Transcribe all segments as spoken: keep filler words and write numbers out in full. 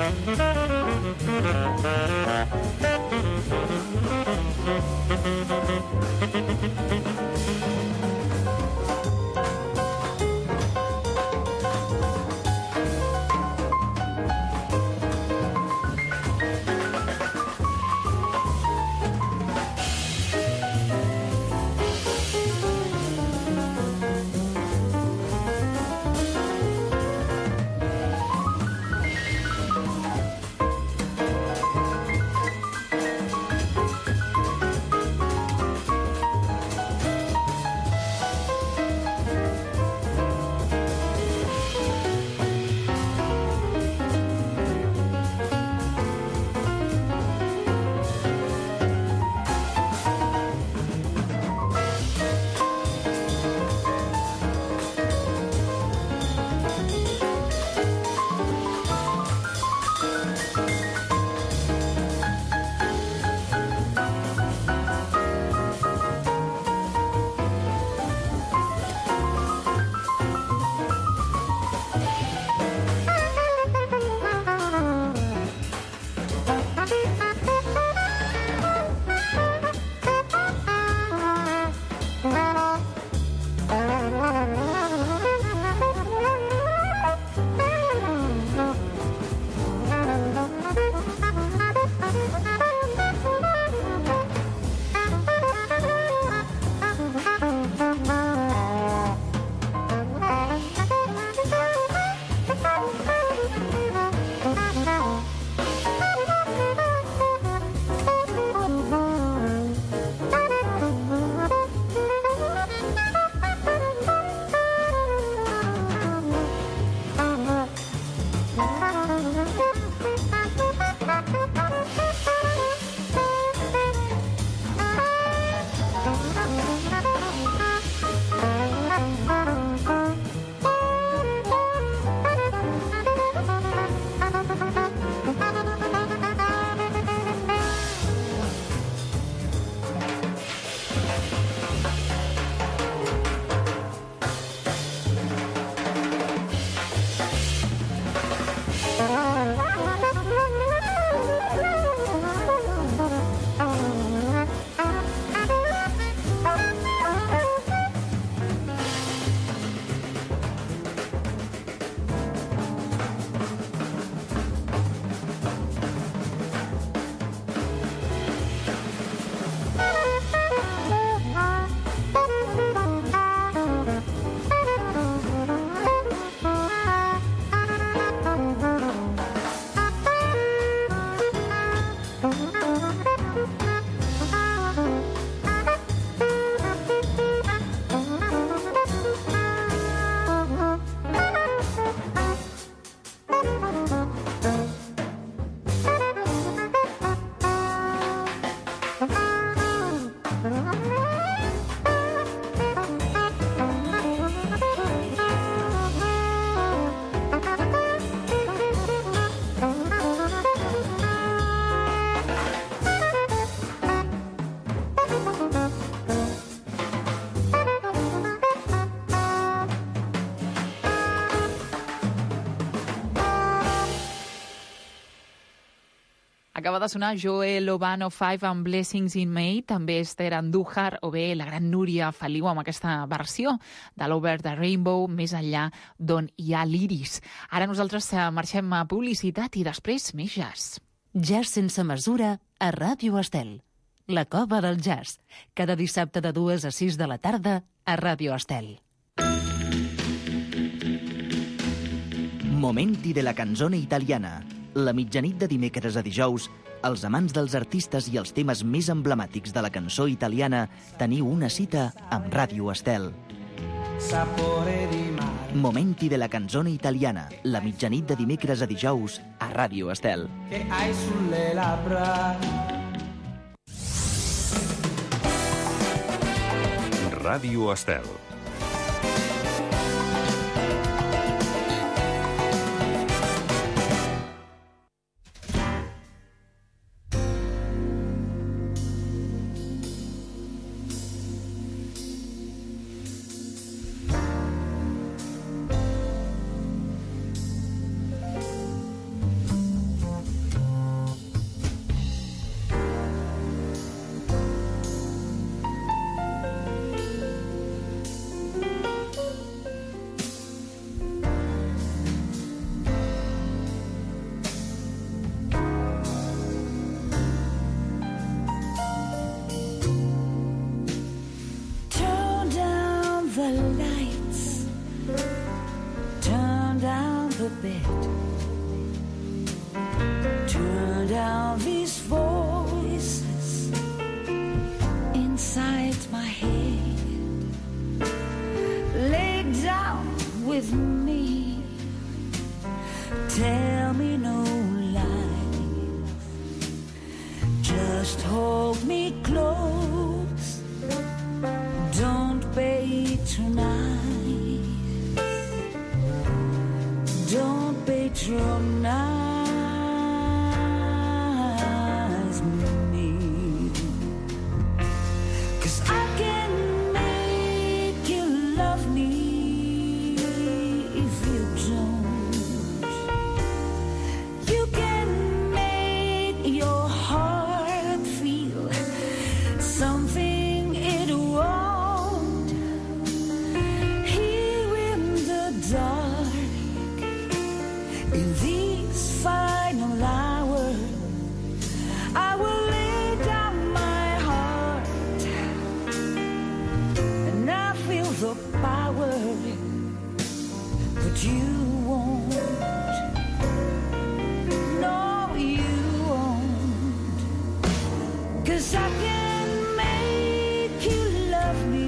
Acaba de sonar Joe Lovano Five and Blessings in May, també Esther Andújar o bé la gran Núria Feliu amb aquesta versió de l'Over the Rainbow, més enllà d'on hi ha l'iris. Ara nosaltres marxem a publicitat i després més jazz. Jazz sense mesura a Ràdio Estel. La cova del jazz, cada dissabte de dues a sis de la tarda a Ràdio Estel. Momenti de la canzone italiana. La mitjanit de dimecres a dijous, els amants dels artistes i els temes més emblemàtics de la cançó italiana teniu una cita amb Ràdio Estel. Momenti de la canzone italiana, la mitjanit de dimecres a dijous a Ràdio Estel. Ràdio Estel. bed, turn down these voices inside my head, lay down with me, tell me no lies, just hold me close, don't patronize, don't patronize me, 'cause I can make you love me if you don't. You can make your heart feel something it won't. Here in the dark, in these final hours, I will lay down my heart, and I feel the power, but you won't. No, you won't. 'Cause I can make you love me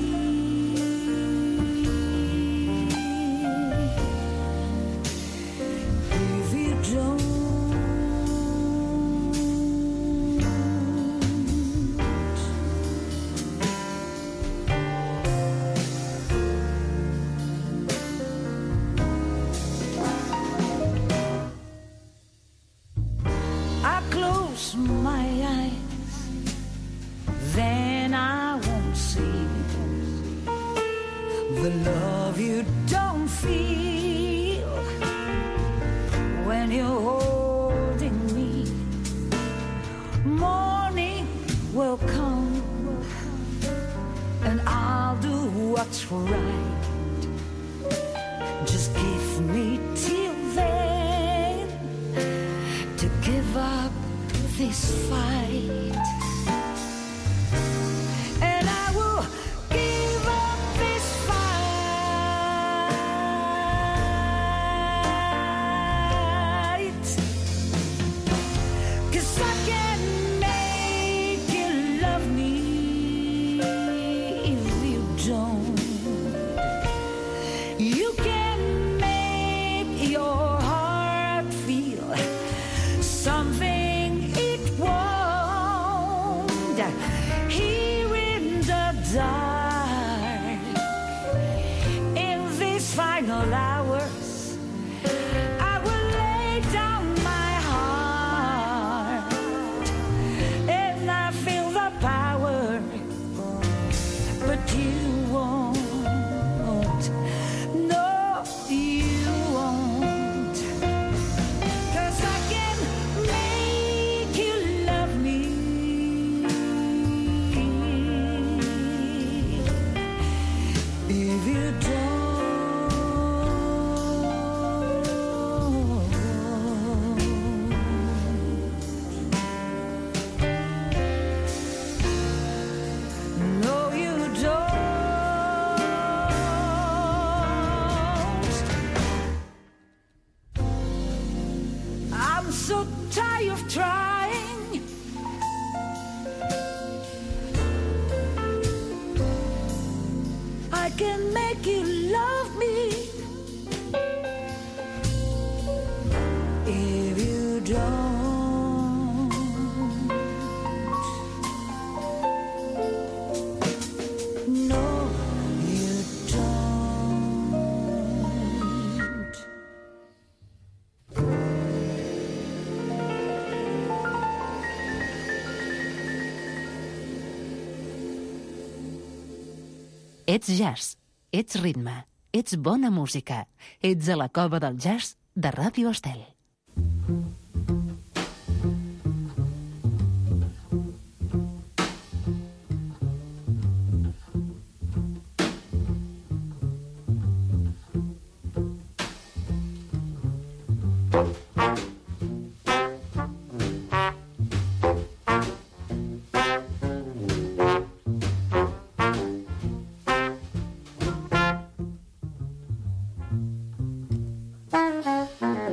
if you don't. I close my eyes, then I won't see the love you don't feel when you're holding me. Morning will come, and I'll do what's right. Just give me till then to give up this fight, and I will give up this fight, 'cause I can make you love me if you don't. You can make your heart feel something it won't. Here in the dark, in these final hours, I will lay down my heart, and I feel the power, but you won't. No, you won't. 'Cause I can make you love me if you don't. No, you don't. I'm so tired of trying. I can make you love me if you don't. No, you don't. Ets jazz, ets ritme, ets bona música. Ets a la cova del jazz de Ràdio Estel. Thank you.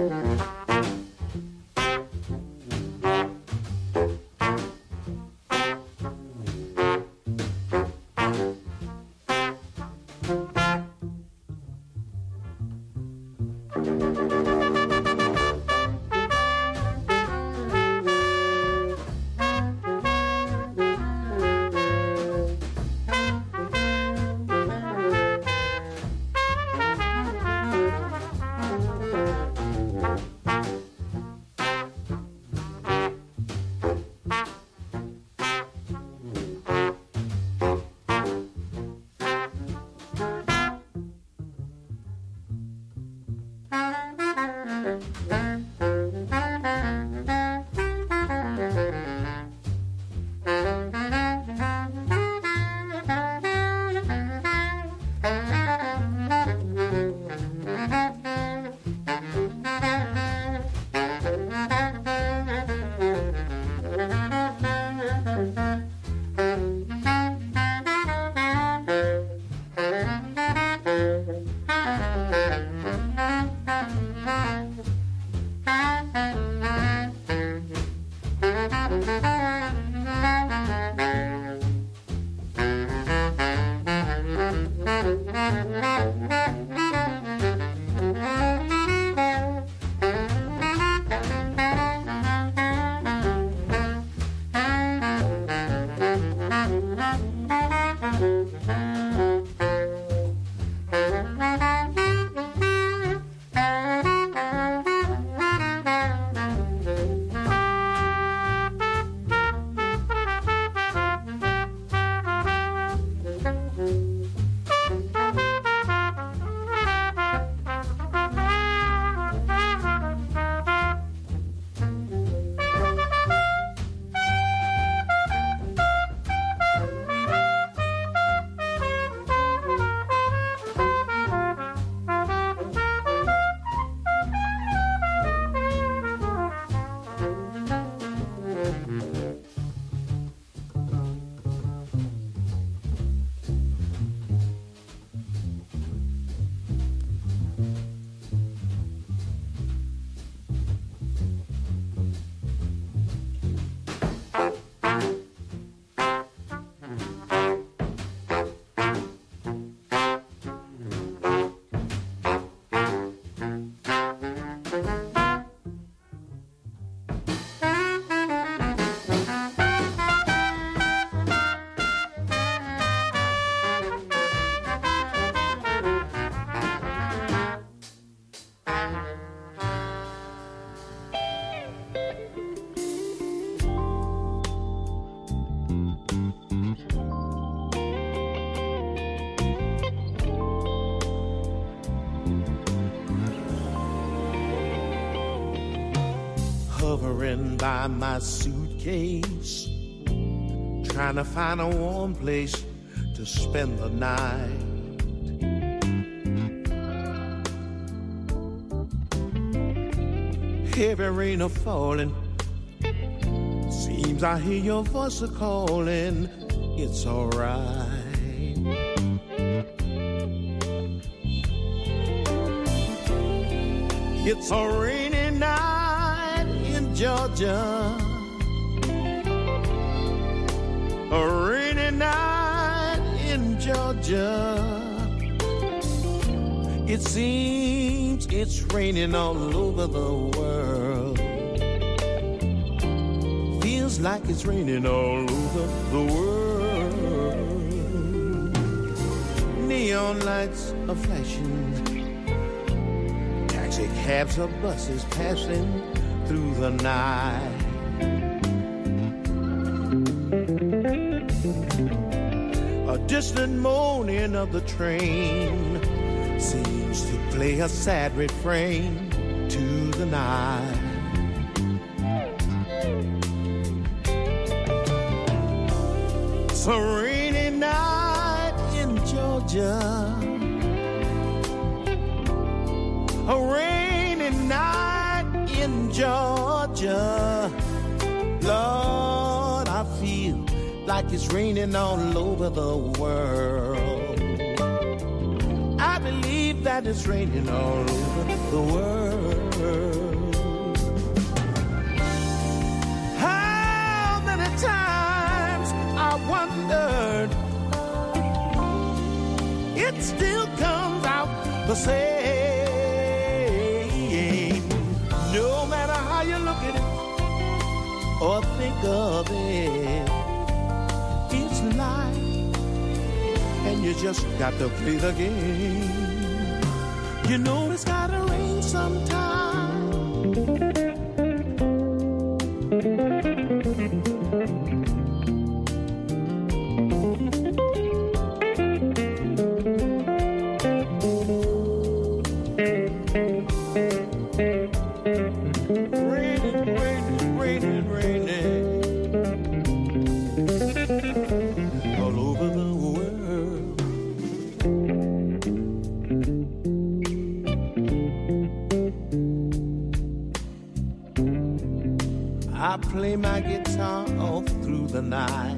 Hovering by my suitcase, trying to find a warm place to spend the night. Heavy rain a falling, seems I hear your voice a calling. It's alright. It's a rainy night in Georgia, a rainy night in Georgia. It seems it's raining all over the world. Feels like it's raining all over the world. Neon lights are flashing, taxi cabs or buses passing through the night. A distant moaning of the train seems to play a sad refrain to the night. It's a rainy night in Georgia, a rainy night in Georgia. Lord, I feel like it's raining all over the world. I believe that it's raining all over the world. the same. No matter how you look at it or think of it, it's life, and you just got to play the game. You know it's gotta rain sometime. I play my guitar all through the night.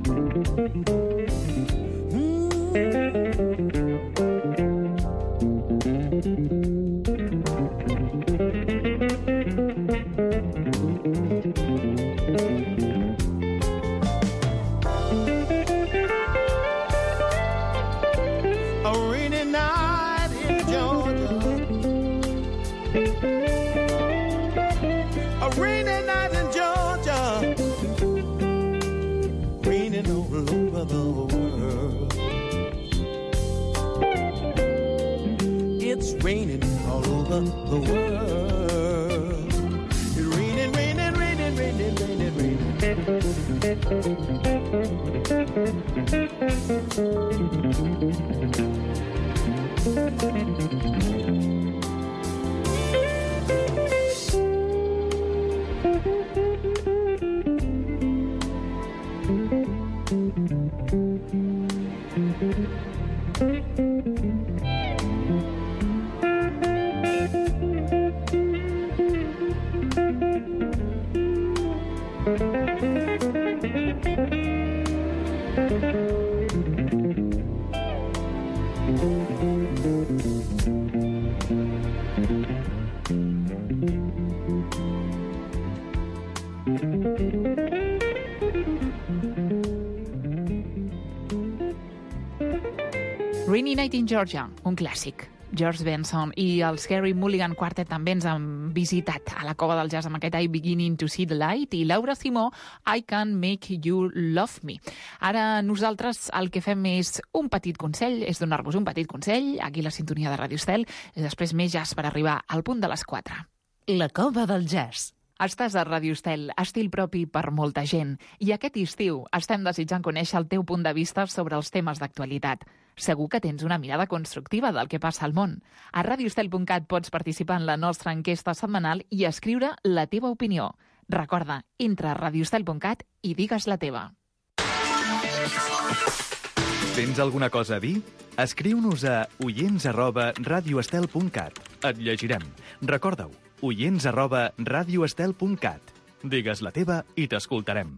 A rainy night in Georgia. A rainy night in Georgia. Raining all over the world. It's raining all over the world. It's raining, raining, raining, raining, raining, Rainy Night in Georgia, un clàssic. George Benson i el Gary Mulligan Quartet també ens han visitat a la Cova del Jazz amb aquest I Beginning to See the Light, i Laura Simó, I Can Make You Love Me. Ara nosaltres el que fem és un petit consell, és donar-vos un petit consell, aquí a la sintonia de Ràdio Estel, i després més jazz per arribar al punt de les quatre. La Cova del Jazz. Estàs a Ràdio Estel, estil propi per molta gent, i aquest estiu estem desitjant conèixer el teu punt de vista sobre els temes d'actualitat. Segur que tens una mirada constructiva del que passa al món. A radioestel punt cat pots participar en la nostra enquesta setmanal i escriure la teva opinió. Recorda, entra a radioestel punt cat i digues la teva. Tens alguna cosa a dir? Escriu-nos a oients arroba radioestel punt cat. Et llegirem. Recorda-ho, oients arroba radioestel punt cat. Digues la teva i t'escoltarem.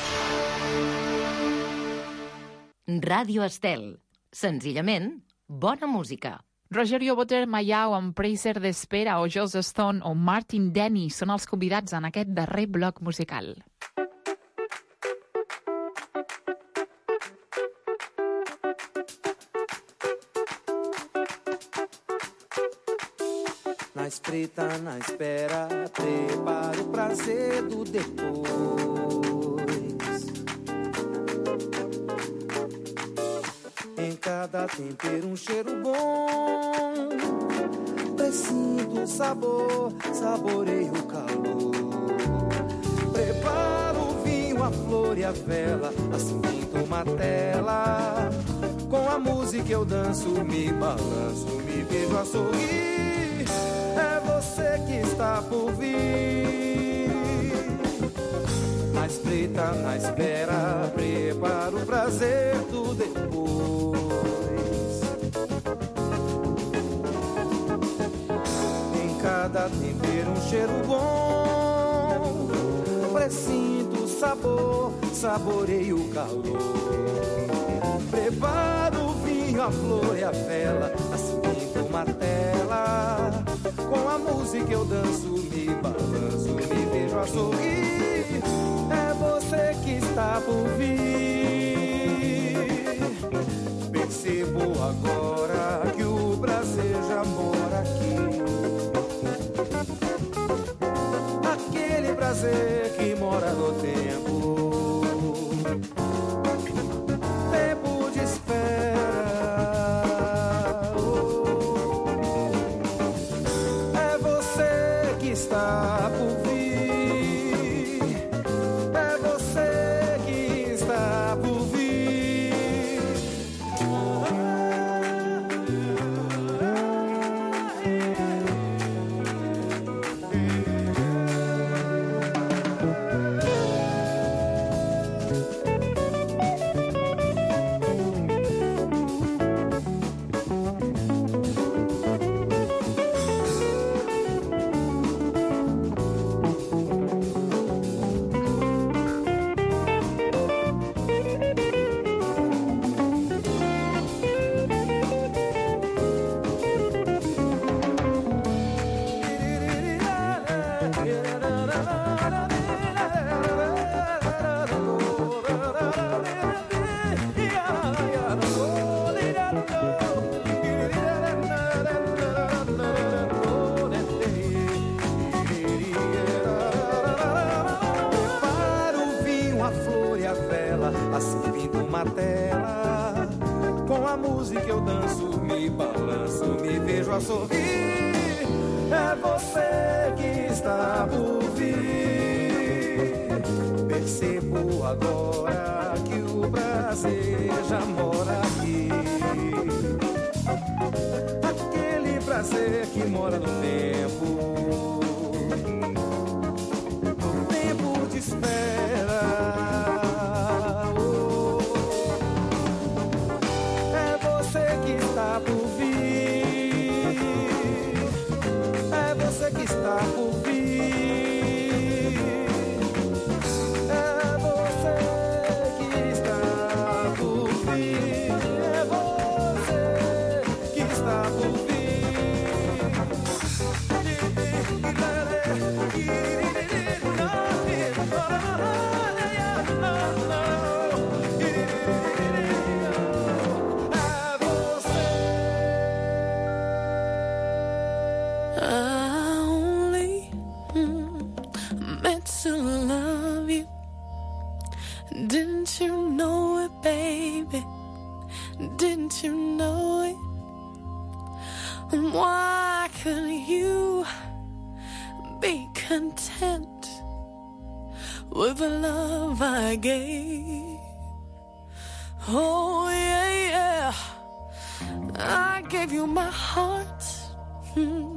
Ràdio Estel. Senzillament, bona música. Rogerio Boter Mayau amb Prazer d'Espera o Joss Stone o Martin Denny són els convidats en aquest darrer bloc musical. Na espreita, na espera, prepara o prazer do depois. Em cada tempero um cheiro bom, presinto o sabor, saboreio o calor. Preparo o vinho, a flor e a vela, assim pinto uma tela. Com a música eu danço, me balanço, me vejo a sorrir. É você que está por vir. Na espreita, na espera, preparo o prazer do depois. Em cada tempero um cheiro bom, presinto o sabor, saboreio o calor. Preparo o vinho, a flor e a vela, assim pinto uma tela. Com a música eu danço, me balanço, me vejo a sorrir. É você que está por vir. Percebo agora que o prazer jamais no tempo, tempo de espera. Oh, é você que está por vir, é você que está por vir. Preparo o vinho, a flor e a vela, assim pinto uma tela. Com a música eu danço, me balanço, me vejo a sorrir. É você que está por vir. Percebo agora que o prazer já mora aqui. Aquele prazer que mora no tempo, no tempo de espera. Oh, é você que está por vir, é você que está por vir, é você que está por vir, é você que está por vir. I only mm, meant to love you. Didn't you know it, baby? Didn't you know it? Why couldn't you be content with the love I gave? Oh yeah, yeah, I gave you my heart. Hmm.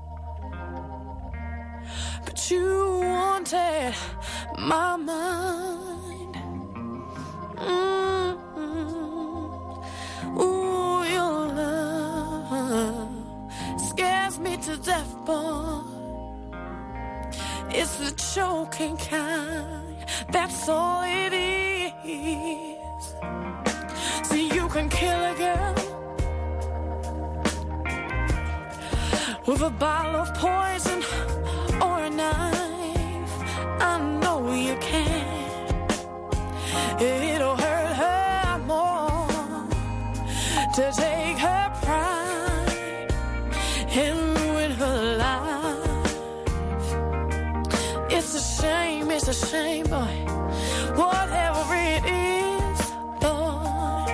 But you wanted my mind. Mm-hmm. Ooh, your love scares me to death, boy. It's the choking kind, that's all it is. See, you can kill a girl with a bottle of poison or a knife. I know you can. It'll hurt her more to take her pride and ruin her life. It's a shame, it's a shame, boy. Whatever it is, boy,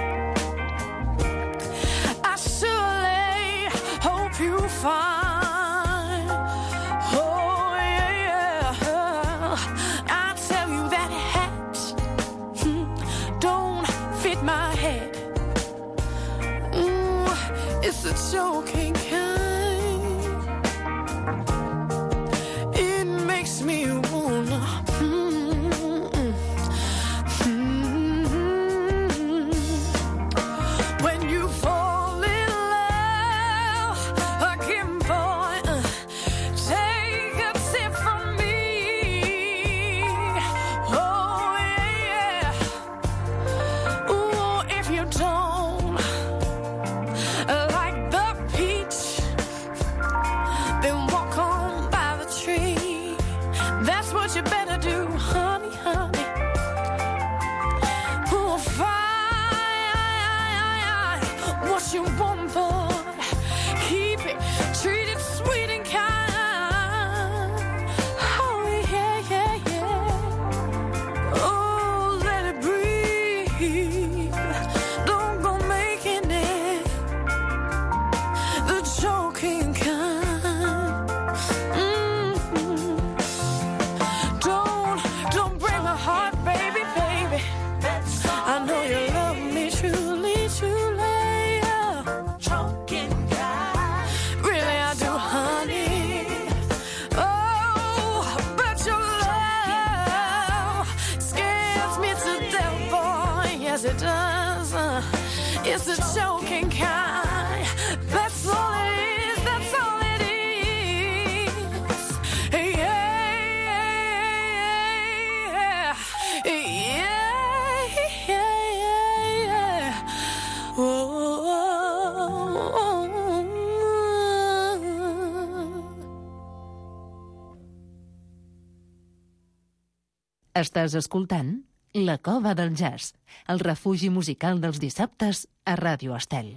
I surely hope you find. Oh yeah, I tell you that hat hmm, don't fit my head. Ooh, it's a choking kind. It makes me wanna mm, mm, mm. When you fall in love again, boy, uh, take a tip from me. Oh yeah, ooh, if you don't like the people It's a choking kind. That's all it is. That's all it is. Yeah, yeah, yeah, yeah, yeah. Oh. Estàs escoltant La Cova del Jazz, el refugi musical dels dissabtes a Ràdio Estel.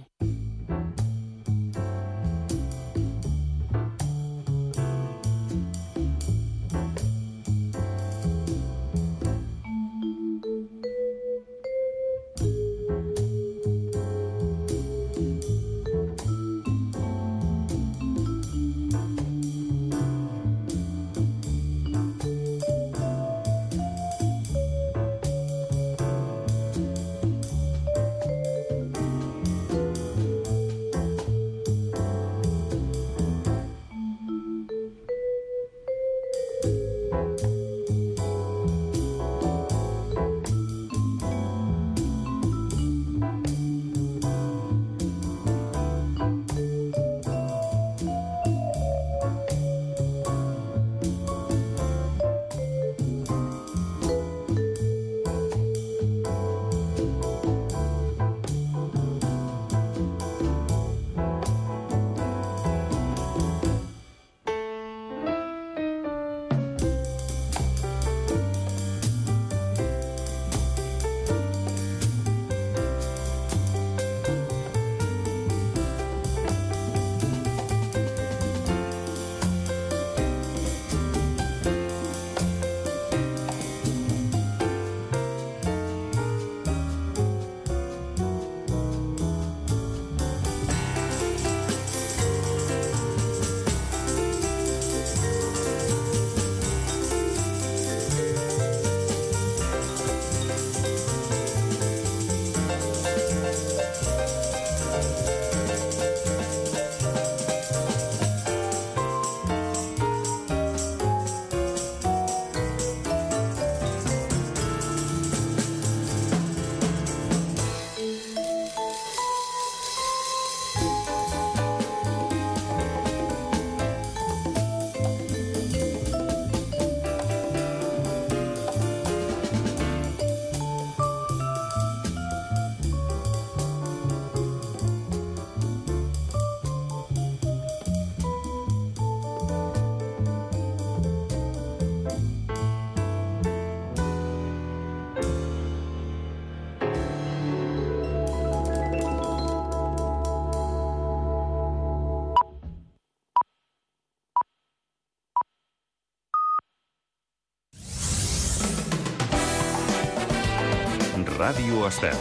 Ràdio Estel.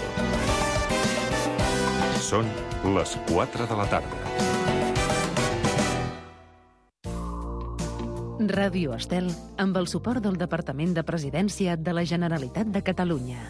Són les quatre de la tarda. Ràdio Estel, amb el suport del Departament de Presidència de la Generalitat de Catalunya.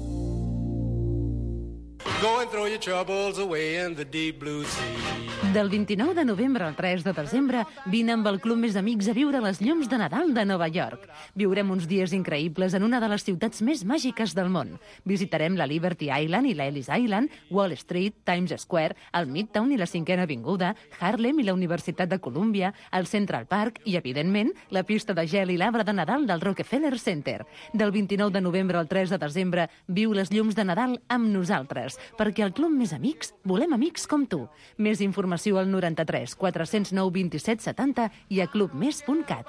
Go and throw your troubles away in the deep blue sea. Del vint-i-nou de novembre al tres de desembre, vine amb el Club Més Amics a viure les llums de Nadal de Nova York. Viurem uns dies increïbles en una de les ciutats més màgiques del món. Visitarem la Liberty Island i la Ellis Island, Wall Street, Times Square, el Midtown i la Cinquena Avinguda, Harlem i la Universitat de Colúmbia, el Central Park i, evidentment, la pista de gel i l'arbre de Nadal del Rockefeller Center. Del vint-i-nou de novembre al tres de desembre, viu les llums de Nadal amb nosaltres, perquè al Club Més Amics volem amics com tu. Més informació al noranta-tres quatre cents nou vint-i-set setanta i a club més punt cat.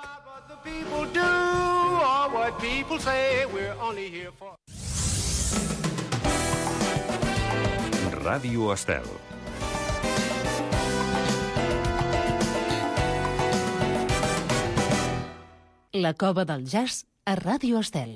Ràdio Estel. La Cova del Jazz a Ràdio Estel.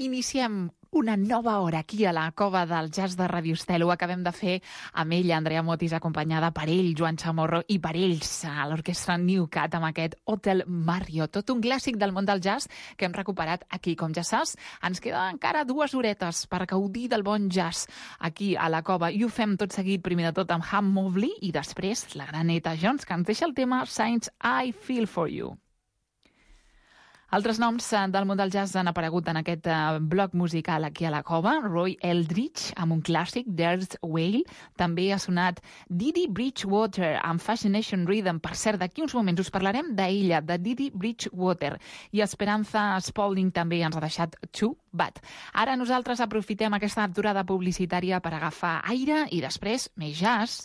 iniciem una nova hora aquí a la Cova del Jazz de Radio Estel. Ho acabem de fer amb ella, Andrea Motis, acompanyada per ell, Joan Chamorro, i per ells, a l'orquestra New Cat, amb aquest Hotel Marriott. Tot un clàssic del món del jazz que hem recuperat aquí. Com ja saps, ens queda encara dues horetes per gaudir del bon jazz aquí a la Cova. I ho fem tot seguit, primer de tot, amb Ham Mobley i després la gran Etta Jones, que ens deixa el tema Saints, I Feel For You. Altres noms del món del jazz han aparegut en aquest uh, bloc musical aquí a la Cova. Roy Eldridge, amb un clàssic, There's a Whale. També ha sonat Didi Bridgewater, amb Fascination Rhythm. Per cert, d'aquí uns moments us parlarem d'ella, de Didi Bridgewater. I Esperanza Spalding també ens ha deixat Too Bad. Ara nosaltres aprofitem aquesta aturada publicitària per agafar aire i després més jazz.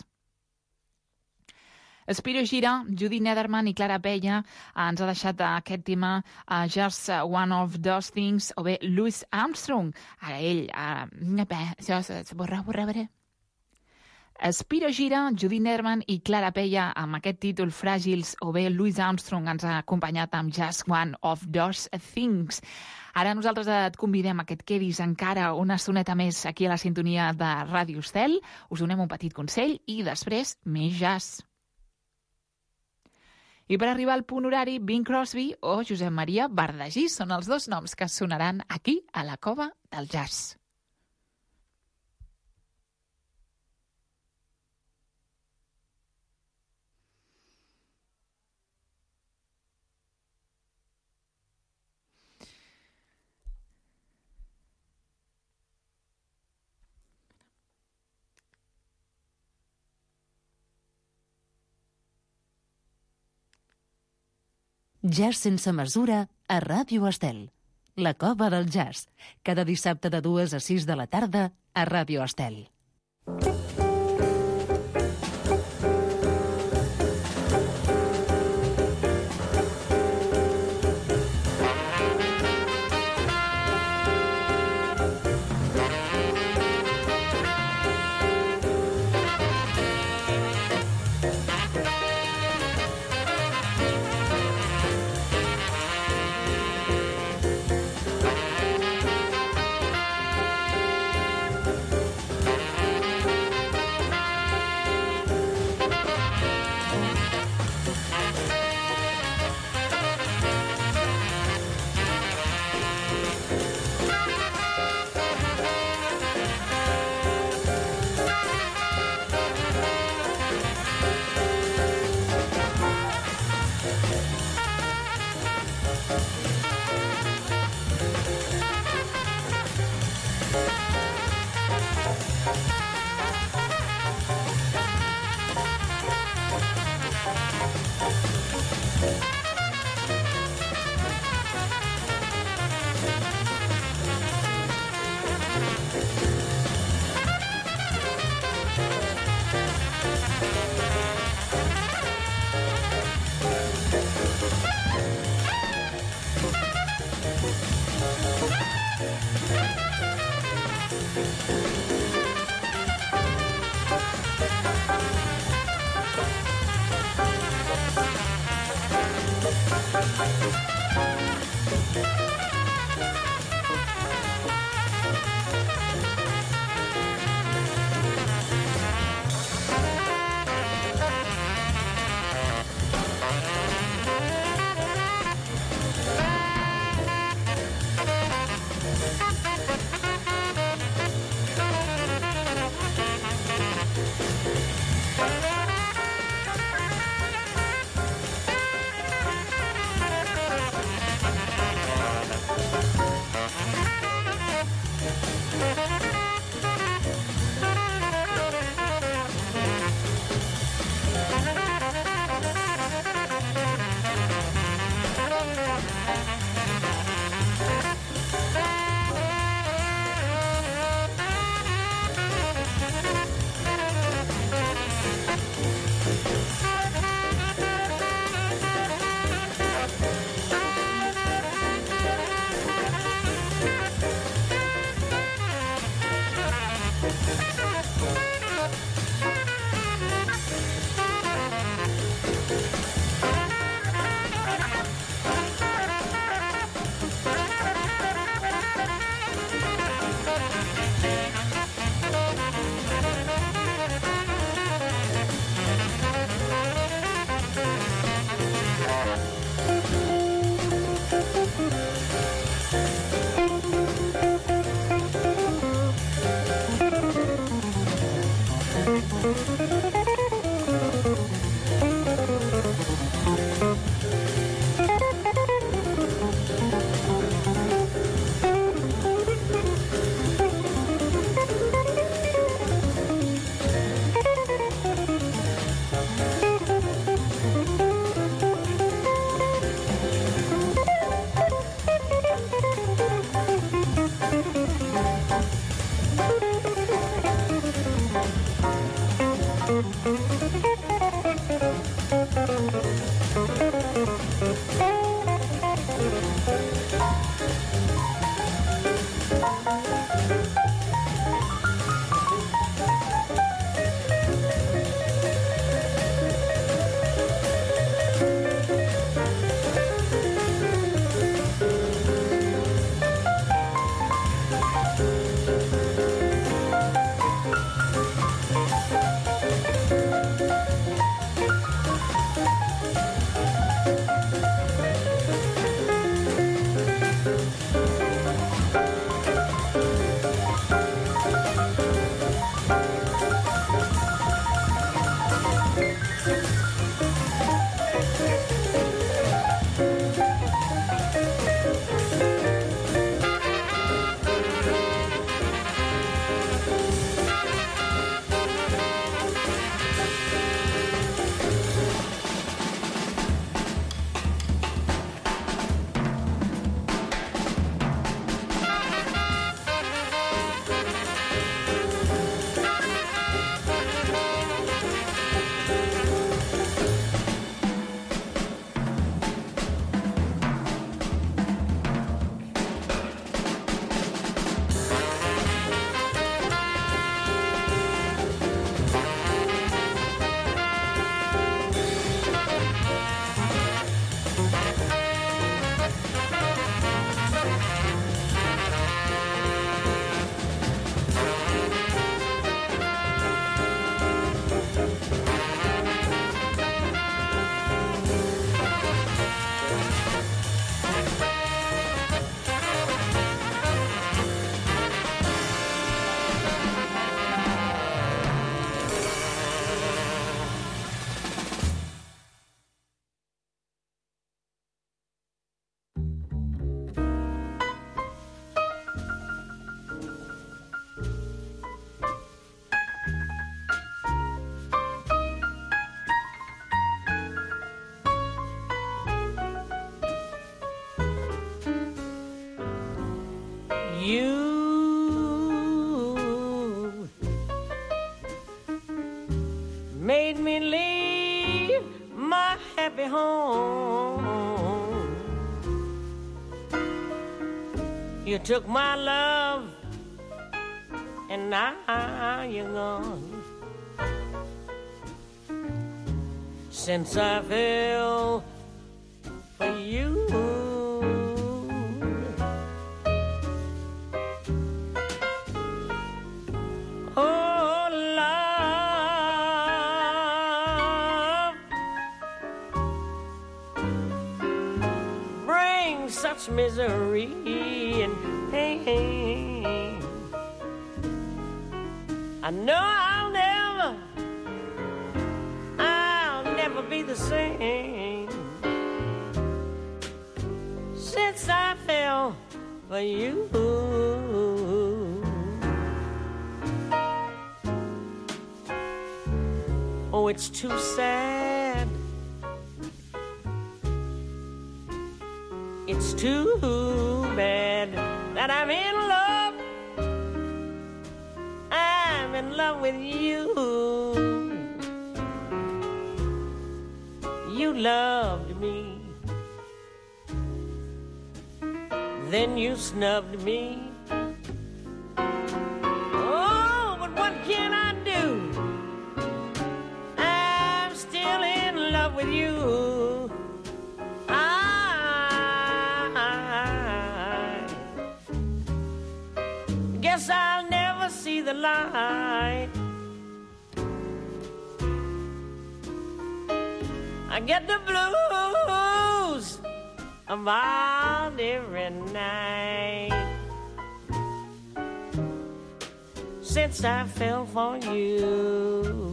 Spiro Gira, Judy Nederman i Clara Pella ens ha deixat aquest tema uh, Just One of Those Things, o bé Louis Armstrong. A ell, uh, això és borra, borra, borra. Spiro Gira, Judy Nederman i Clara Pella amb aquest títol Fràgils, o bé Louis Armstrong ens ha acompanyat amb Just One of Those Things. Ara nosaltres et convidem a que et quedis encara una estoneta més aquí a la sintonia de Ràdio Estel. Us donem un petit consell i després més jazz. I per arribar al punt horari, Bing Crosby o Josep Maria Bardagí són els dos noms que sonaran aquí a la Cova del Jazz. Jazz sense mesura a Ràdio Estel. La Cova del Jazz. Cada dissabte de dues a sis de la tarda a Ràdio Estel. You made me leave my happy home. You took my love and now you're gone. Since I fell for you, oh love brings such misery and pain. I know I'll never, I'll never be the same since I fell for you. Oh, it's too sad. It's too bad that I'm in love. I'm in love with you. You loved me, then you snubbed me. Oh, but what can I do? I'm still in love with you. I guess I'll never see the light. I get the blues about every night. since I fell for you.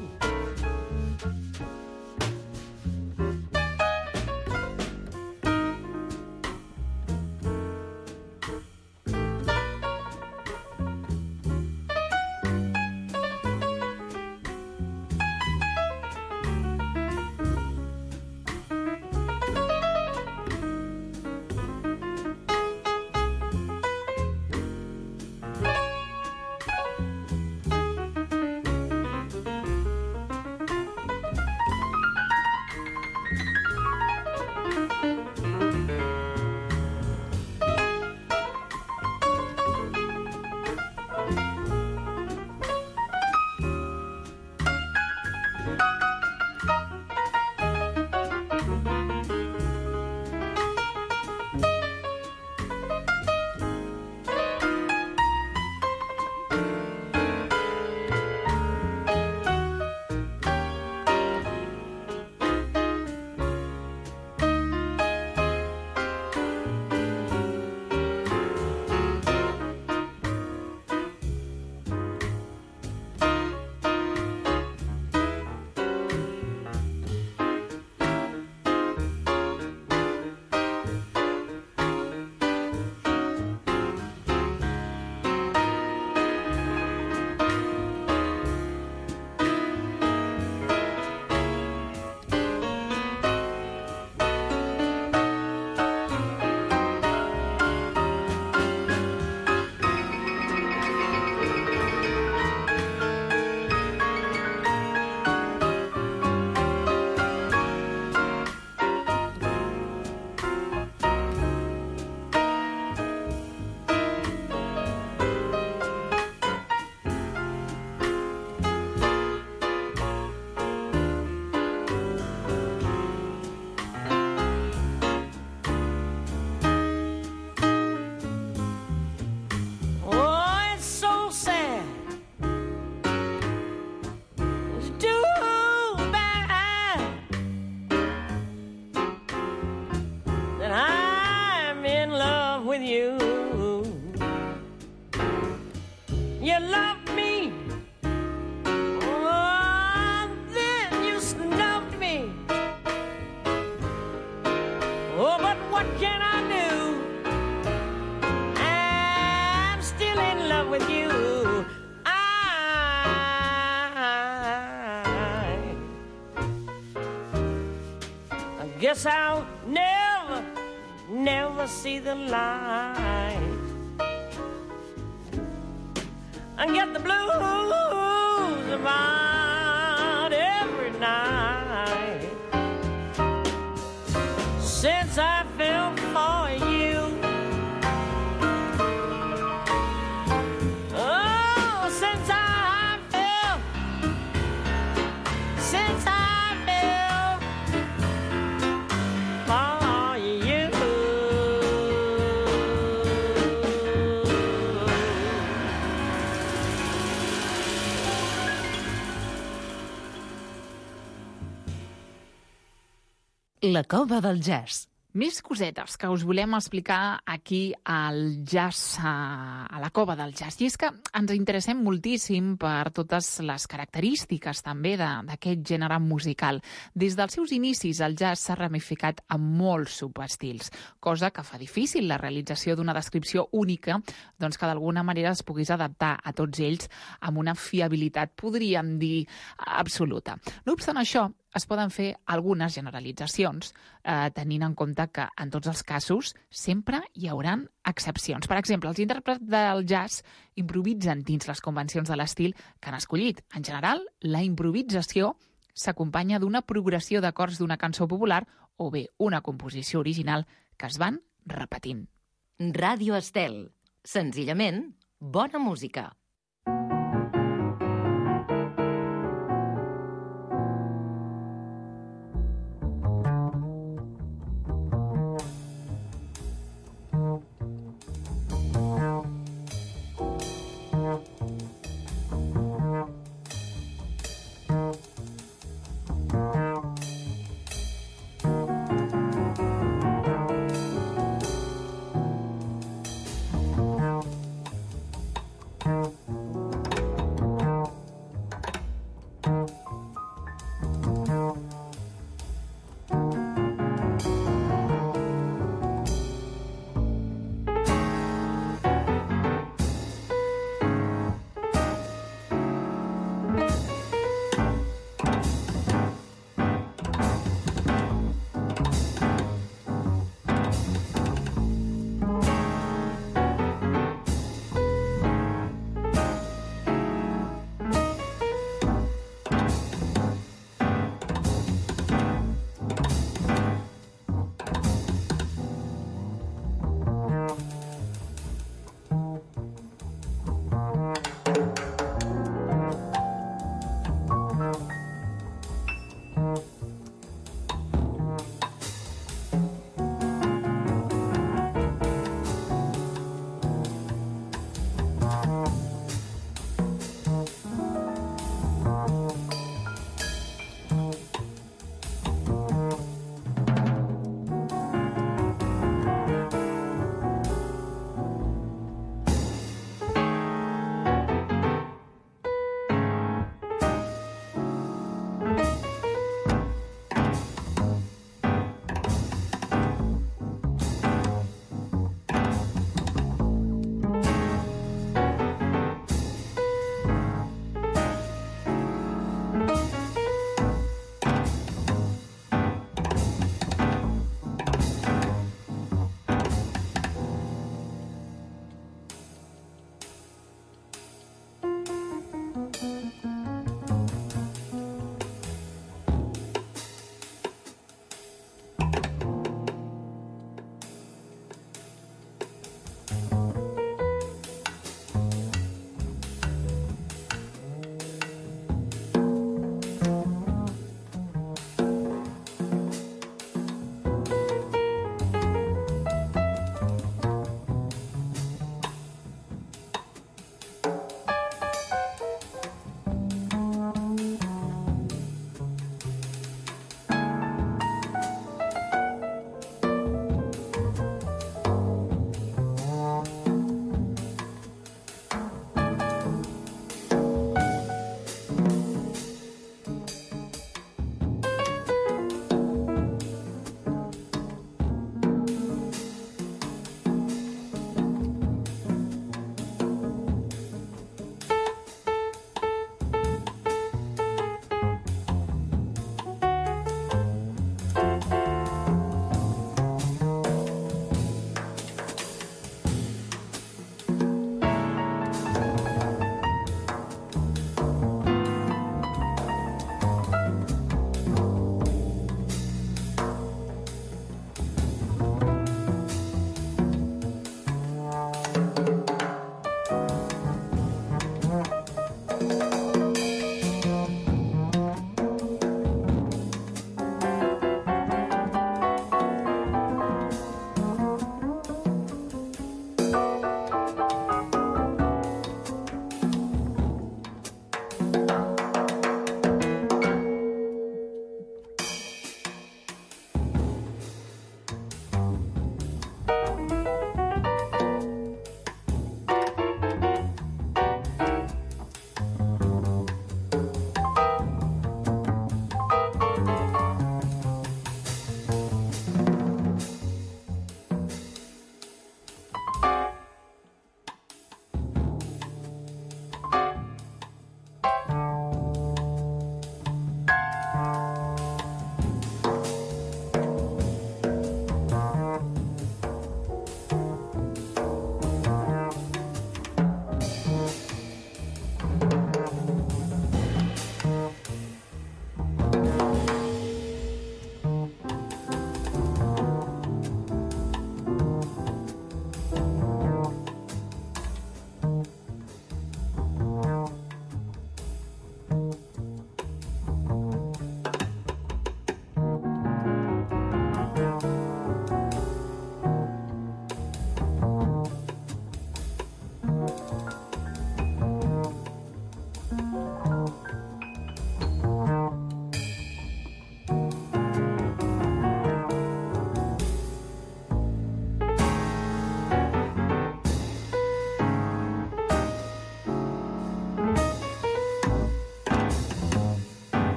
Guess I'll never, never see the light and get the blues about every night since I fell for you. Oh, since I fell, since I La cova del jazz. Més cosetes que us volem explicar aquí al jazz, a, a la cova del jazz. I és que ens interessem moltíssim per totes les característiques també d'aquest gènere musical. Des dels seus inicis, el jazz s'ha ramificat en molts subestils, cosa que fa difícil la realització d'una descripció única, doncs que d'alguna manera es pogués adaptar a tots ells amb una fiabilitat, podríem dir, absoluta. No obstant això, es poden fer algunes generalitzacions, eh, tenint en compte que en tots els casos sempre hi hauran excepcions. Per exemple, els intèrprets del jazz improvisen dins les convencions de l'estil que han escollit. En general, la improvisació s'acompanya d'una progressió d'acords d'una cançó popular o bé una composició original que es van repetint. Ràdio Estel. Senzillament, bona música. Thank you.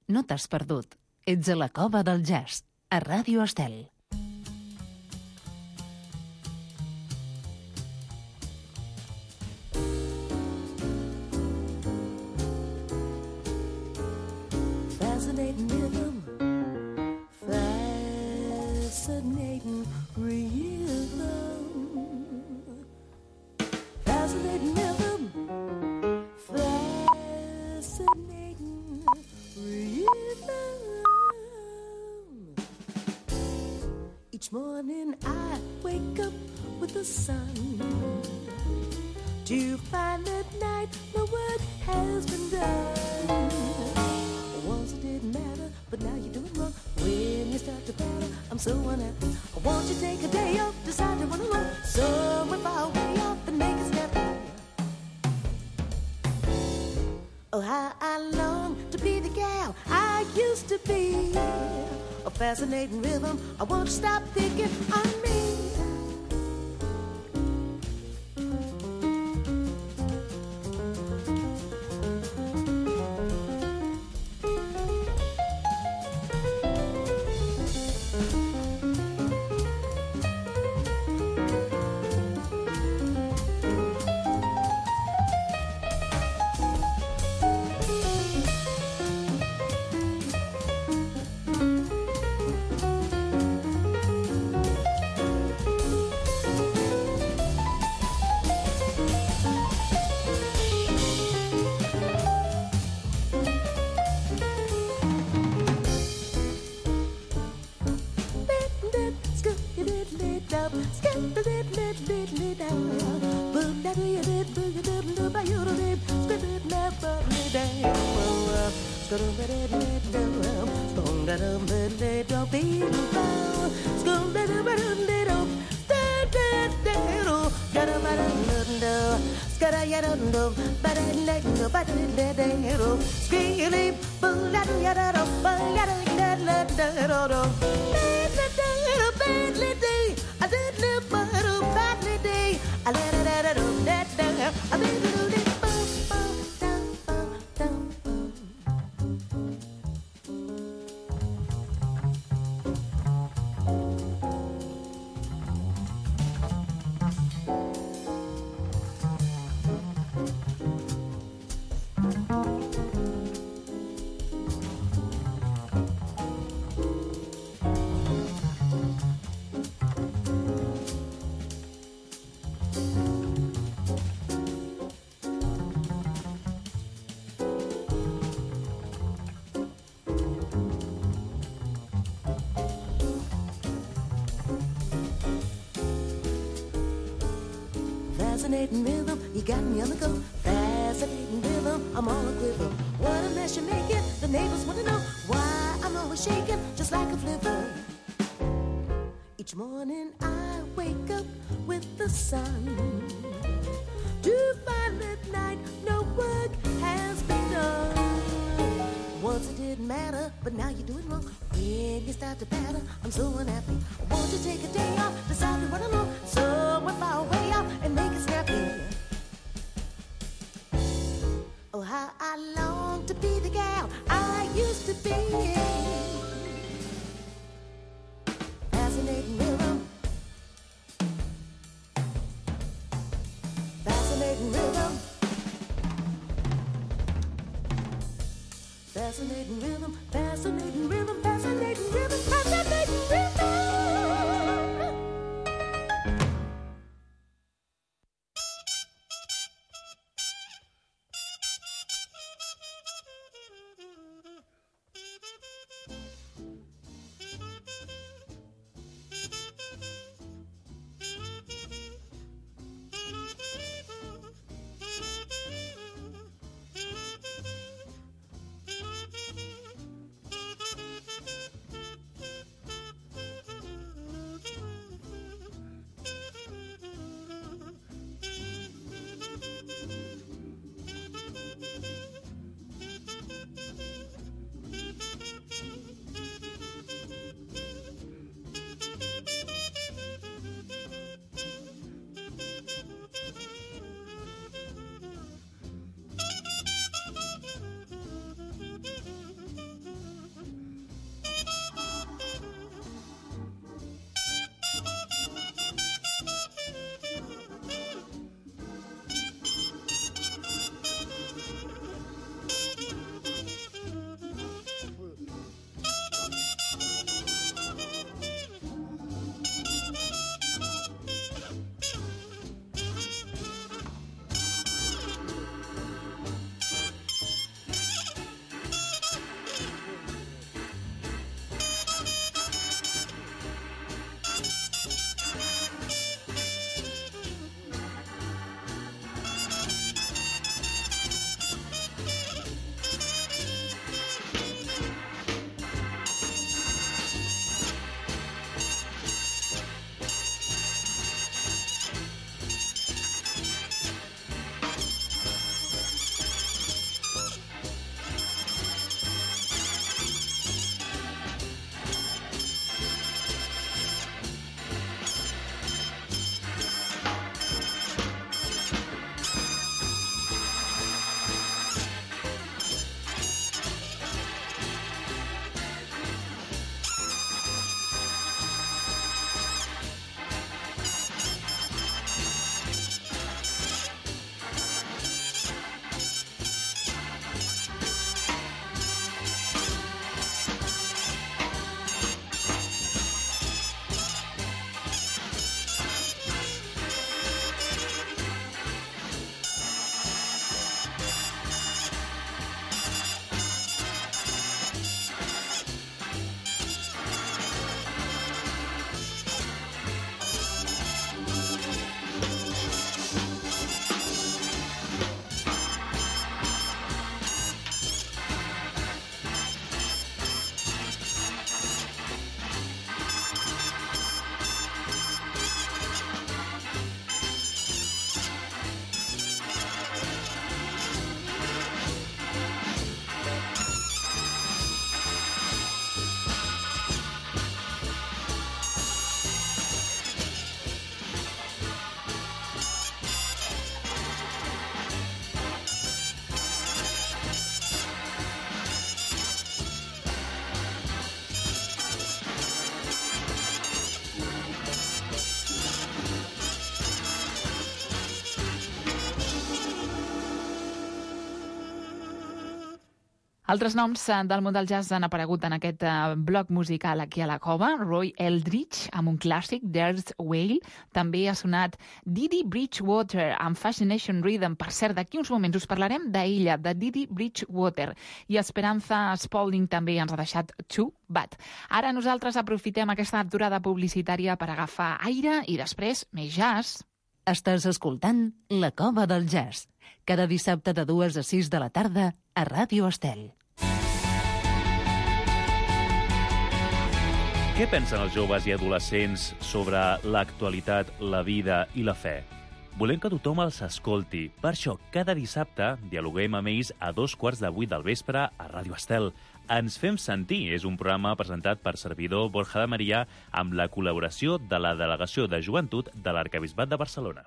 No t'has perdut. Ets a la cova del jazz, a Ràdio Estel. Fascinating rhythm, fascinating rhythm, fascinating rhythm, fascinating rhythm. Each morning I wake up with the sun to find that night the work has been done. Once it didn't matter, but now you're doing wrong. When you start to battle, I'm so unhappy. I want you to take a day off, decide to run along somewhere far away off and make us happy. Oh, how I long to be the gal I used to be. A fascinating rhythm, I won't stop thinking on me. Fascinating rhythm, you got me on the go. Fascinating rhythm, I'm all a quiver. What a mess you make it, the neighbors wanna know why I'm always shaking, just like a flipper. Each morning I wake up with the sun to find that night no work has been done. Once it didn't matter, but now you're doing wrong. When you start to battle, I'm so unhappy. I want you to take a day off, decide to run along somewhere far away out and make it snappy. Oh, how I long to be the gal I used to be. Fascinating rhythm, fascinating rhythm, fascinating rhythm, fascinating rhythm, fascinating rhythm, fascinating rhythm. Altres noms del món del jazz han aparegut en aquest bloc musical aquí a la cova. Roy Eldridge, amb un clàssic, There's Whale. També ha sonat Didi Bridgewater, amb Fascination Rhythm. Per cert, d'aquí uns moments us parlarem d'ella, de Didi Bridgewater. I Esperanza Spalding també ens ha deixat Too Bad. Ara nosaltres aprofitem aquesta aturada publicitària per agafar aire i després més jazz. Estàs escoltant La Cova del Jazz. Cada dissabte de dues a sis de la tarda a Ràdio Estel. Què pensen els joves i adolescents sobre l'actualitat, la vida i la fe? Volem que tothom els escolti. Per això, cada dissabte dialoguem amb ells a dos quarts de vuit del vespre a Ràdio Estel. Ens fem sentir és un programa presentat per servidor Borja de Maria amb la col·laboració de la Delegació de Joventut de l'Arquebisbat de Barcelona.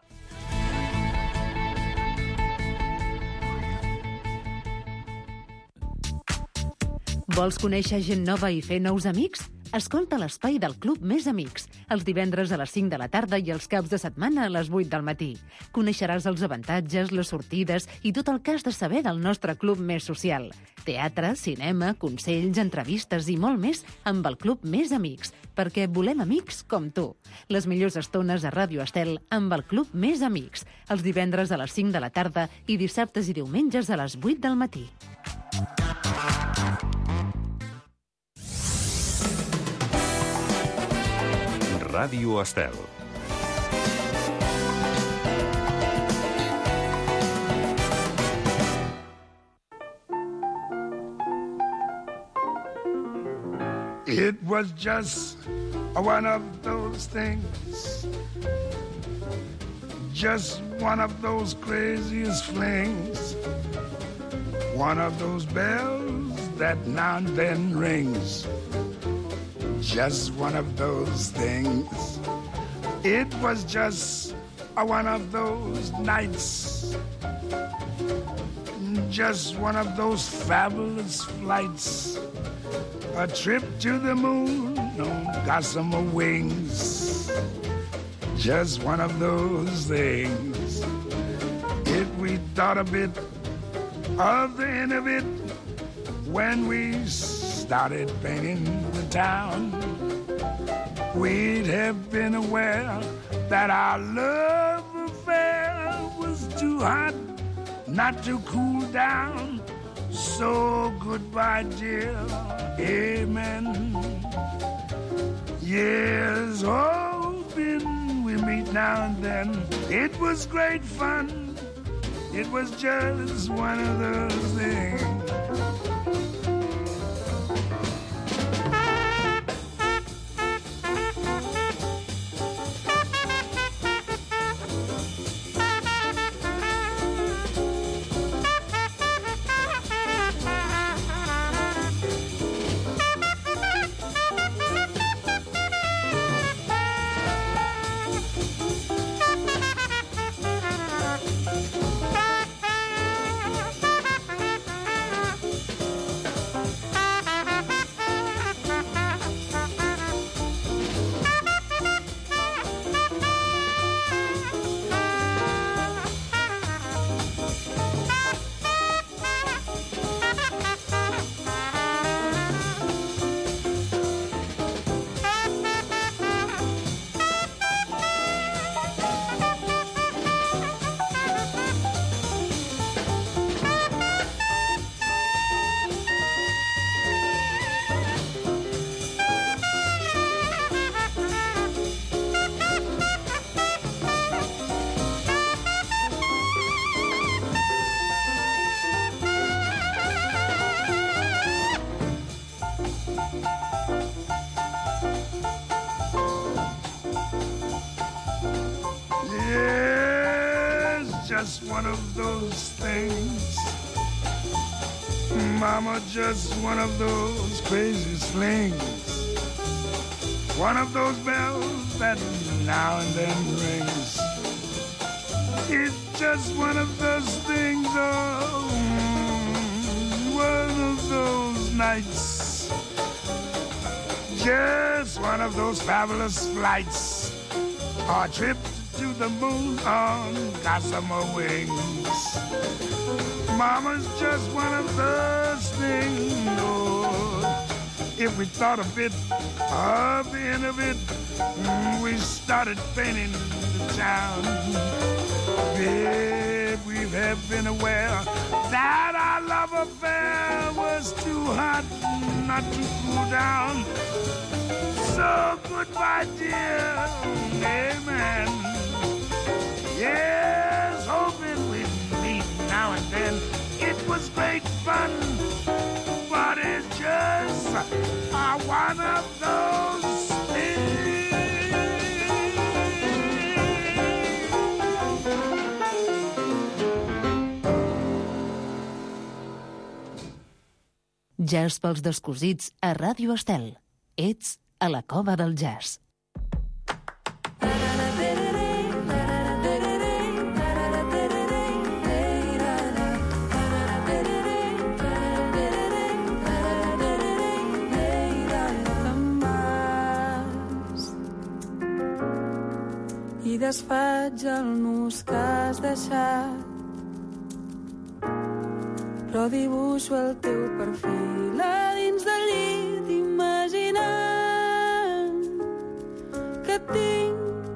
Vols conèixer gent nova i fer nous amics? Escolta l'espai del Club Més Amics, els divendres a les cinc de la tarda i els caps de setmana a les vuit del matí. Coneixeràs els avantatges, les sortides i tot el que has de saber del nostre club més social. Teatre, cinema, consells, entrevistes i molt més amb el Club Més Amics, perquè volem amics com tu. Les millors estones a Ràdio Estel amb el Club Més Amics, els divendres a les cinc de la tarda i dissabtes i diumenges a les vuit del matí. Ràdio Estel. It was just one of those things, just one of those craziest flings, one of those bells that now and then rings. Just one of those things. It was just one of those nights. Just one of those fabulous flights. A trip to the moon on gossamer wings. Just one of those things. If we thought a bit of the end of it when we started painting the town, we'd have been aware that our love affair was too hot not to cool down. So goodbye, dear, amen. Years hoping we meet now and then. It was great fun. It was just one of those things. Just one of those things, Mama, just one of those crazy slings, one of those bells that now and then rings. It's just one of those things, oh, one of those nights, just one of those fabulous flights, or trip to the moon on gossamer wings. Mama's just one of those things, oh, if we thought a bit of the end of it, we started painting the town. Babe, we have been aware that our love affair was too hot not to cool down. So goodbye, dear, amen. Yes, hoping we'd meet now and then. It was great fun, but it's just uh, one of those things. Jazz pels descosits a Ràdio Estel. Ets a la cova del jazz. I desfaig el nus que has deixat, però dibuixo el teu perfil a dins del llit, imaginant que et tinc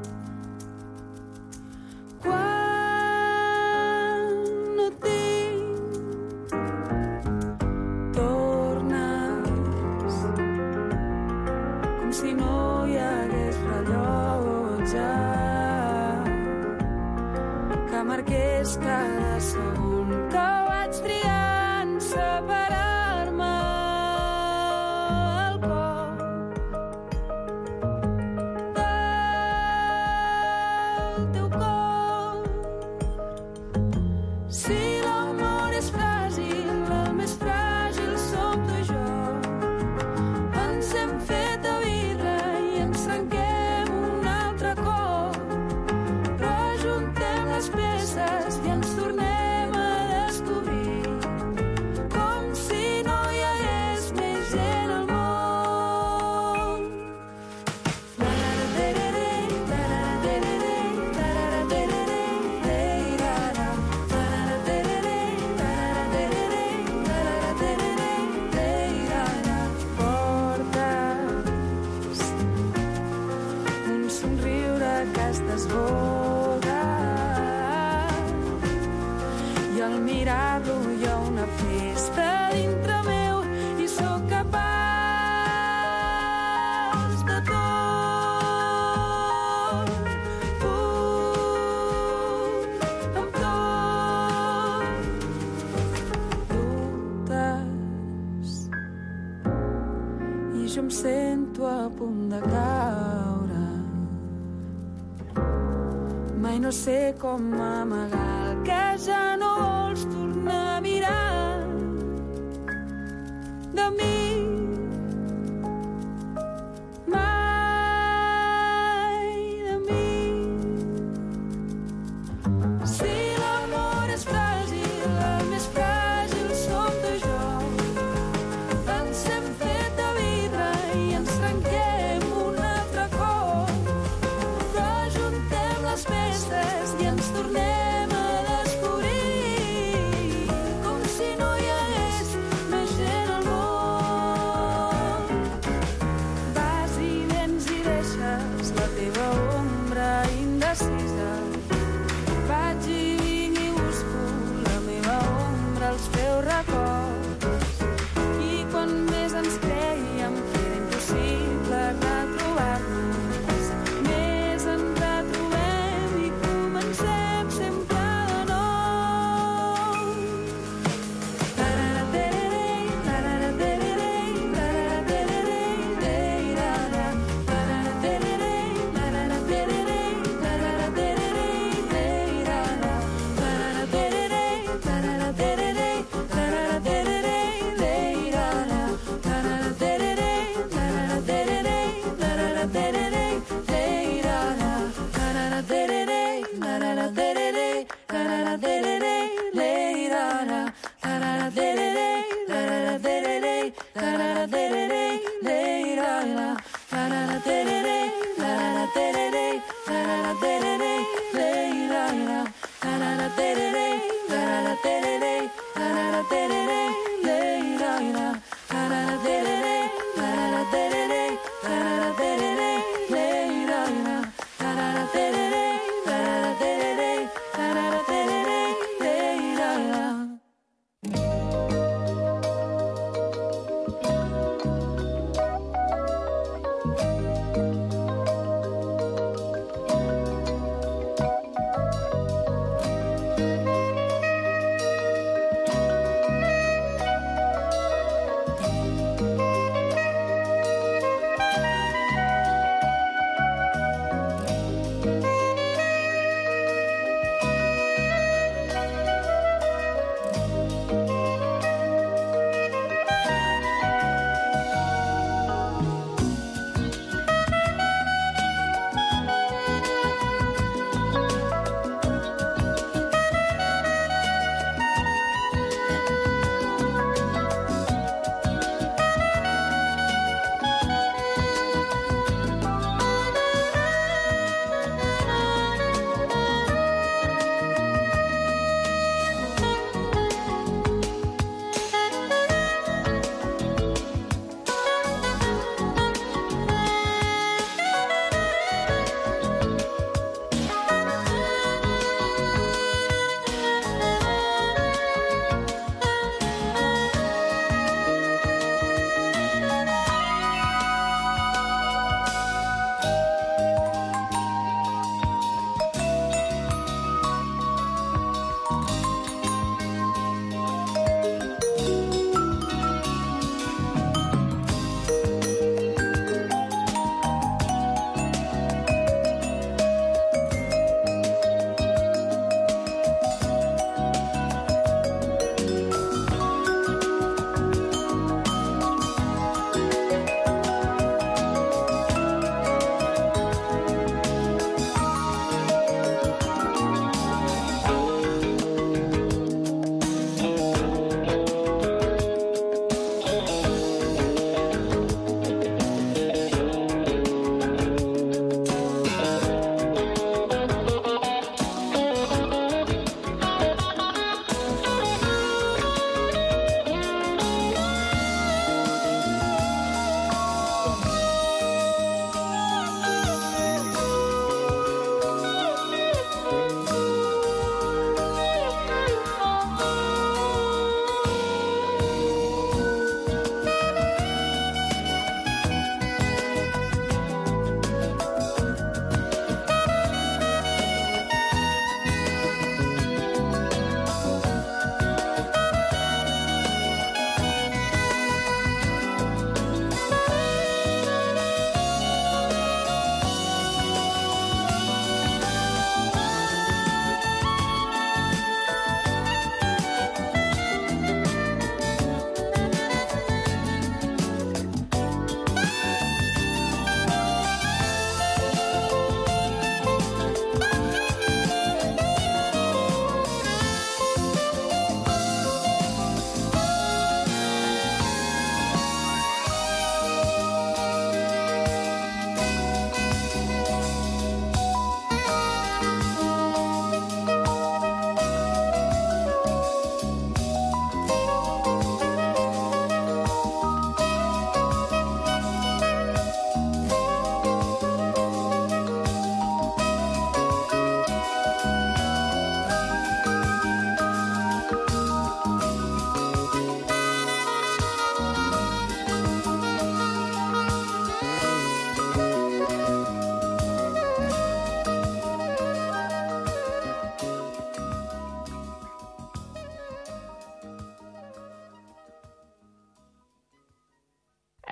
quan no et tinc. Tornes com si no hi hagués rellotge que marqués cada segon que vaig triar en separar-me el cor del teu cor. Si l'amor és fràgil, el més fràgil som tu i jo. Ens hem fet a vidre i ens trenquem un altre cop, però ajuntem les peces i ens tornem a descobrir com si no hi hagués més gent al món. Portes un somriure que es desboga i al mirar-lo hi ha una festa dintre meu i sóc capaç de tot. Puc amb tot. Dubtes i jo em sento a punt de caure. Mai no sé com amagar el que ja no vols tornar a mirar de mi. Mai de mi. Si l'amor és fràgil, el més fràgil som tu i jo. Ens hem fet a vidre i ens trenquem un altre cop, però ajuntem les peces i ens tornem a descobrir com si no hi hagués més gent al món.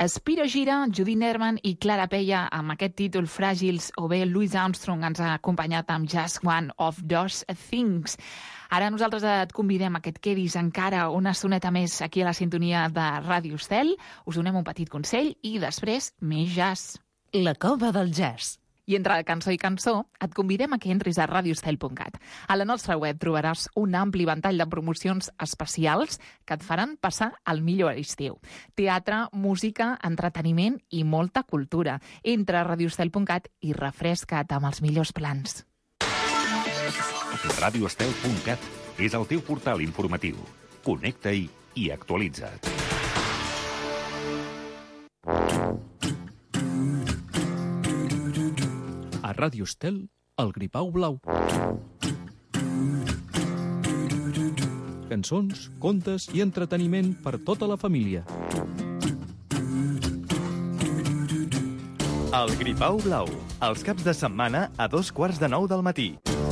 Spiro Gira, Judy Nerman i Clara Peia amb aquest títol Fràgils, o bé Louis Armstrong ens ha acompanyat amb Just One of Those Things. Ara nosaltres et convidem a que et quedis encara una estoneta més aquí a la sintonia de Ràdio Estel. Us donem un petit consell i després més jazz. La cova del jazz. I entre cançó i cançó et convidem a que entris a radio estel punt cat. A la nostra web trobaràs un ampli ventall de promocions especials que et faran passar el millor estiu. Teatre, música, entreteniment i molta cultura. Entra a radio estel punt cat i refresca't amb els millors plans. radio estel punt cat és el teu portal informatiu. Connecta-hi i actualitza't. A Ràdio Estel, el Gripau Blau. Cançons, contes i entreteniment per tota la família. El Gripau Blau, els caps de setmana a dos quarts de nou del matí.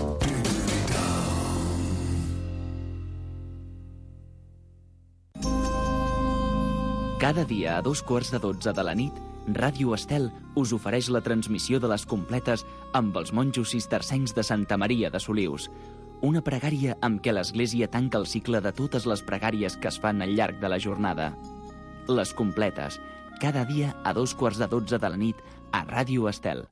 Cada dia a dos quarts de dotze de la nit, Ràdio Estel us ofereix la transmissió de les completes amb els monjos cistercencs de Santa Maria de Solius. Una pregària amb què l'Església tanca el cicle de totes les pregàries que es fan al llarg de la jornada. Les completes, cada dia a dos quarts de dotze de la nit a Ràdio Estel.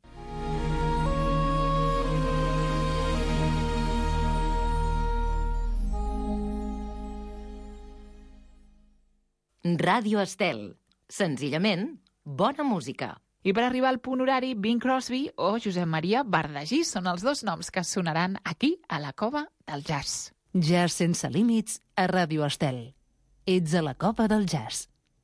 Ràdio Estel. Senzillament, bona música. I per arribar al punt horari, Bing Crosby o Josep Maria Bardagí són els dos noms que sonaran aquí, a la Cova del Jazz. Jazz sense límits a Ràdio Estel. Ets a la Cova del Jazz.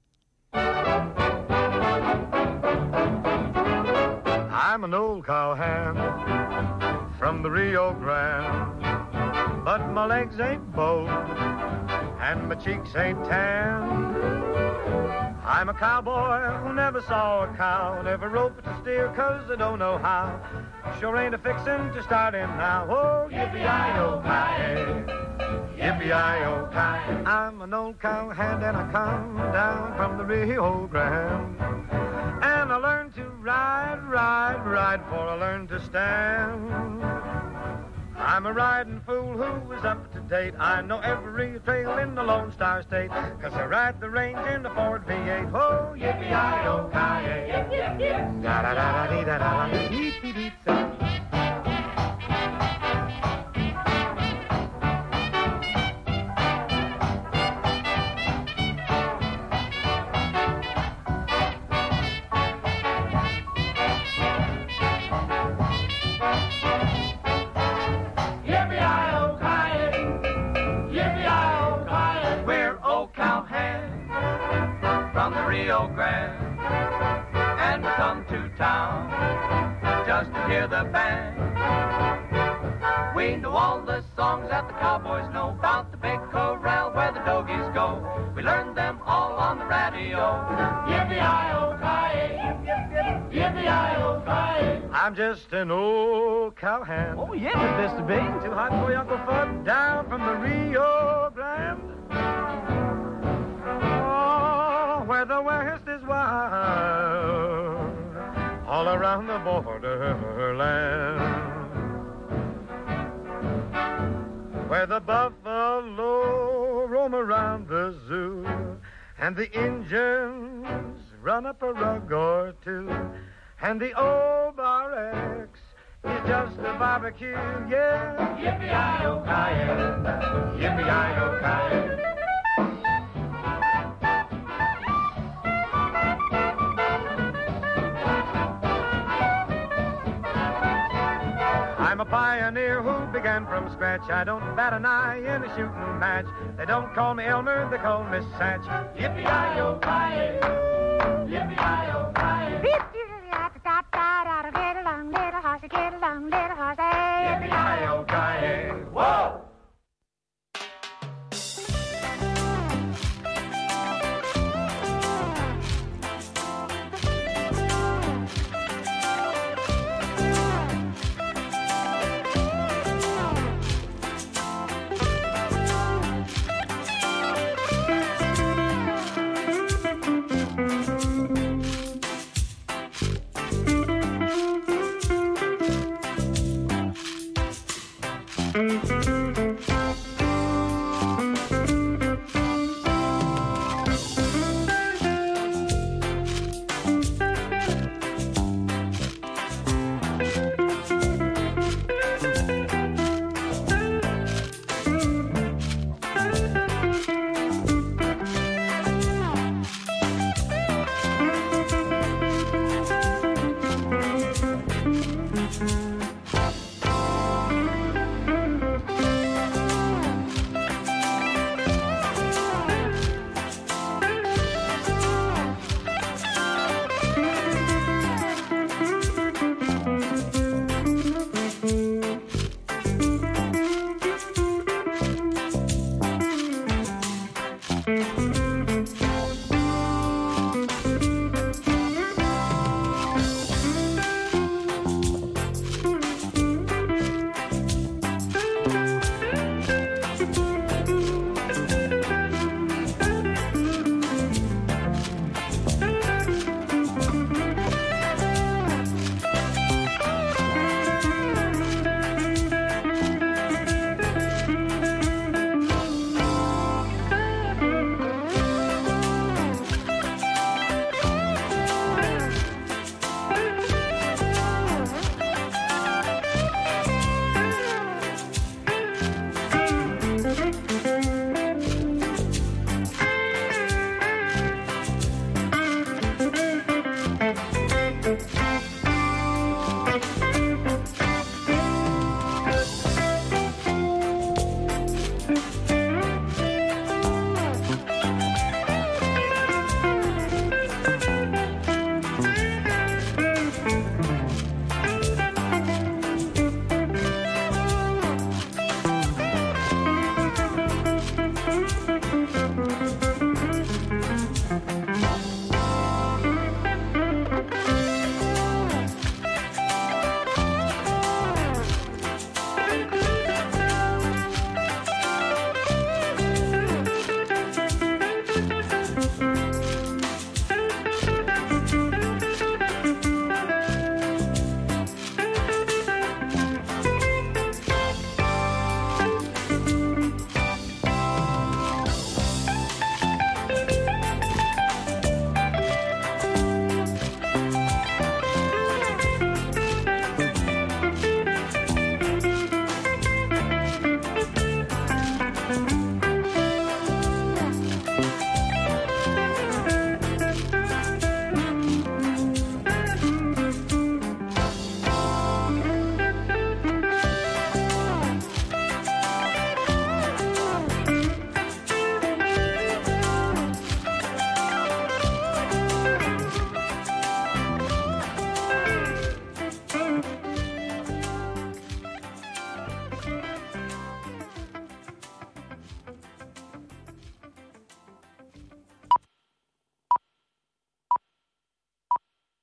I'm an old cowhand from the Rio Grande, but my legs ain't bowed and my cheeks ain't tan. I'm a cowboy who never saw a cow, never roped a steer cause I don't know how. Sure ain't a fixin' to start in now. Oh, yippee-yi-yo-ki-yay, yippee-yi-yo-ki. I'm an old cowhand and I come down from the Rio Grande, and I learned to ride, ride, ride before I learned to stand. I'm a riding fool who is up to date. I know every trail in the Lone Star State, cause I ride the range in the Ford V eight. Oh, yippee-yi-yo-ki-yay, yip, yip, yip, da-da-da-da-dee-da-da-da, dee-dee-dee-da. Rio Grande, and we come to town just to hear the band. We know all the songs that the cowboys know about the big corral where the dogies go. We learned them all on the radio. Yippee-yi-yo-ki-yay, yippee-yi-yo-ki-yay. I'm just an old cowhand. Oh, yes, Mister Bing. Too hot for your Uncle Fudd down from the Rio Grande. Where the West is wild, all around the borderland, where the buffalo roam around the zoo, and the Injuns run up a rug or two, and the old Bar X is just a barbecue, yeah. Yippee-yi-yo-ki-yay, yippee-yi-yo-ki-yay. I'm a pioneer who began from scratch. I don't bat an eye in a shooting match. They don't call me Elmer, they call me Satch. Yippee-yi-yo-ki-yay, yippee-yi-yo-ki-yay.